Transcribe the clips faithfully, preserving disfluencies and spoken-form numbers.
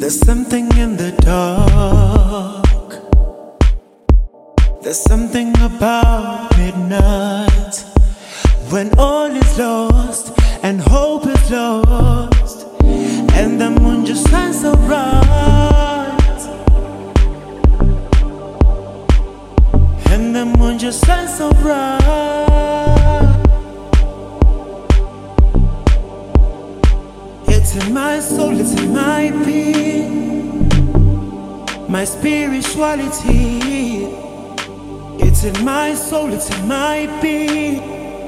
There's something in the dark. There's something about midnight when all is lost and hope is lost, and the moon just shines so bright, and the moon just shines so bright. It's in my soul, it's in my being, my spirituality. It's in my soul, it's in my being,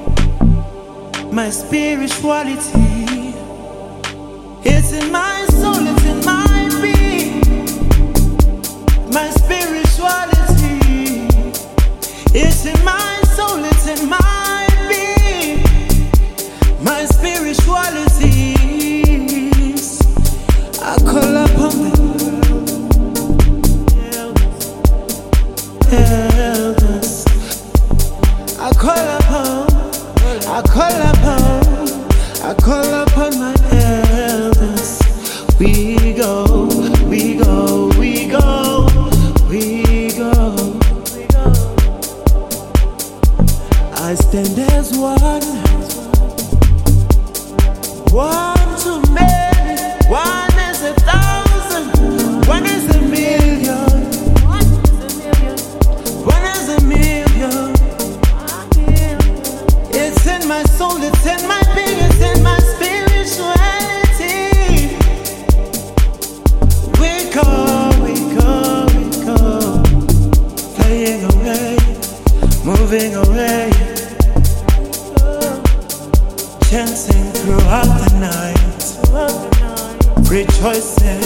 my spirituality. It's in my soul, it's in my being, my spirituality. It's in my soul, it's in my being, my spirituality. I call upon the elders. I call upon, I call upon, I call upon my elders. We go, we go, we go, we go. I stand as one, one too many, one is a thousand, one is a million, one is a million. It's in my soul, it's in my being, it's in my spirituality. We go, we go, we go, flying away, moving away, chanting throughout the night, rejoicing.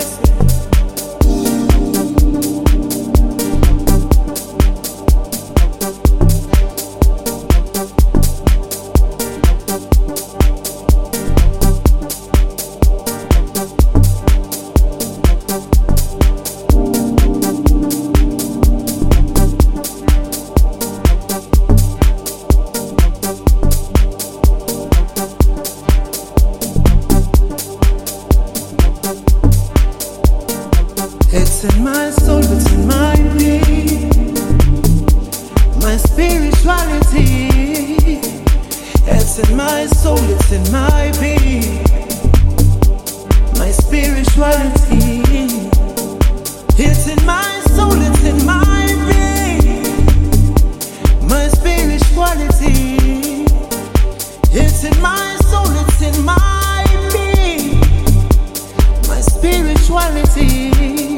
It's in my soul, it's in my being, my spirituality. It's in my soul, it's in my being, my spirituality. It's in my soul, it's in my being, my spirituality. It's in my soul, it's in my being, my spirituality.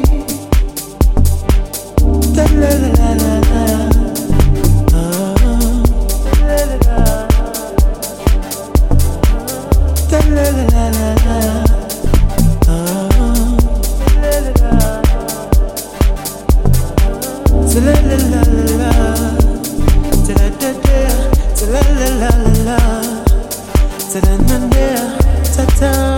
La la la la la, oh. La la la la la la la, oh. La la la la la la la, da da da da, la la la la la, da da da da da.